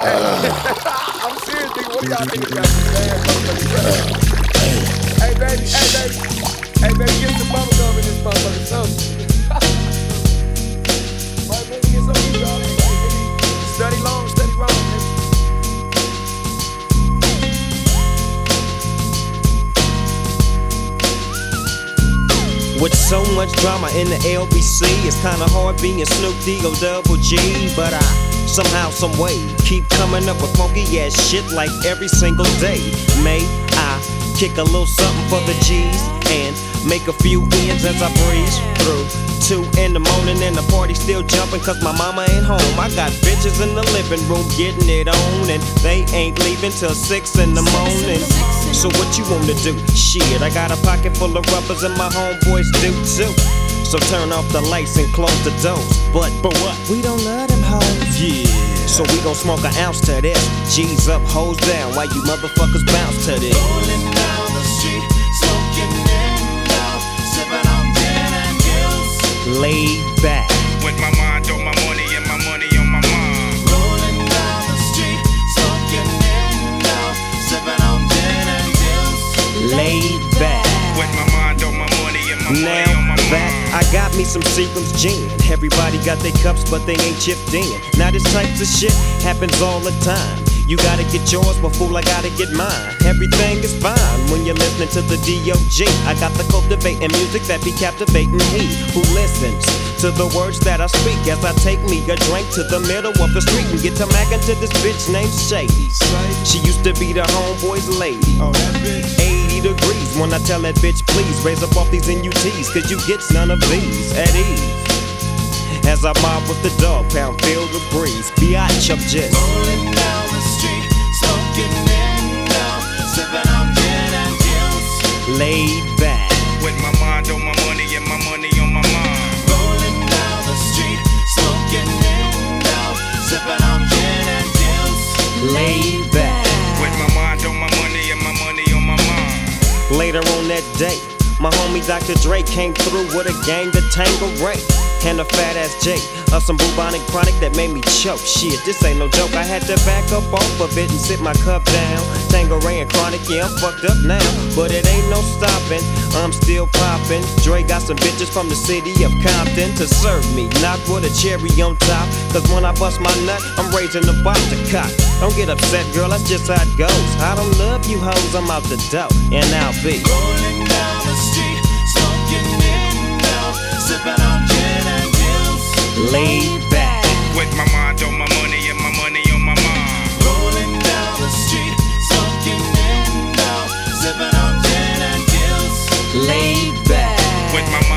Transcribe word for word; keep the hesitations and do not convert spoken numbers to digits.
I'm serious, nigga. What do y'all think about this bad motherfucker? Hey, baby, hey, baby. Hey, baby, get some bubble gum in this motherfucker, something. Right, baby, get some of y'all. Study long, study wrong, nigga. With so much drama in the L B C, it's kinda hard being Snoop D O Double G. But I somehow, someway keep coming up with funky ass shit like every single day. May I kick a little something for the G's and make a few ends as I breeze through. Two in the morning and the party still jumping cause my mama ain't home. I got bitches in the living room getting it on and they ain't leaving till six in the morning. So what you wanna do? Shit, I got a pocket full of rubbers and my homeboys do too. So turn off the lights and close the doors. But, but what? We don't love them hoes. Yeah. So we gon' smoke an ounce to this. G's up, hoes down, while you motherfuckers bounce to this. Rolling down the street, smoking in now, sipping on gin and gills. Laid back. With my mind on my money and my money on my mind. Rolling down the street, smoking in now, sipping on gin and gills. Laid back. With my mind on my money and my money Now on my back, mind. I got me some Seagram's gin. Everybody got their cups, but they ain't chipped in. Now this types of shit happens all the time. You gotta get yours, but fool, I gotta get mine. Everything is fine when you're listening to the D O G. I got the cultivating music that be captivating he who listens to the words that I speak as I take me a drink to the middle of the street and get to mackin' to this bitch named Shady. She used to be the homeboy's lady. eighty degrees when I tell that bitch, please raise up off these N U Ts, cause you get none of these at ease. As I mob with the dog pound, feel the breeze. Biatch up just Rolling down the street, smoking in now, sipping on gin and gills. laid back. With my mind on my money and my money on my mind. Rolling down the street, smoking in now, sipping on gin and gills. Laid back. With my mind on my money and my money on my mind. Later on that day, my homie Doctor Dre came through with a gang to Tango Ray and a fat ass J of some bubonic chronic that made me choke. Shit, this ain't no joke. I had to back up off of it and sit my cup down. Tango Ray and chronic, yeah, I'm fucked up now, but it ain't no stopping. I'm still popping. Dre got some bitches from the city of Compton to serve me, not with a cherry on top. Cause when I bust my nut, I'm raising the bar to cock. Don't get upset, girl, that's just how it goes. I don't love you hoes, I'm out the dough, and I'll be Rolling down the street, smoking in now, sipping on gin and gills. laid back. With my mind on my money and my money on my mind. Rolling down the street, smoking in now, sipping on gin and gills. Laid back. With my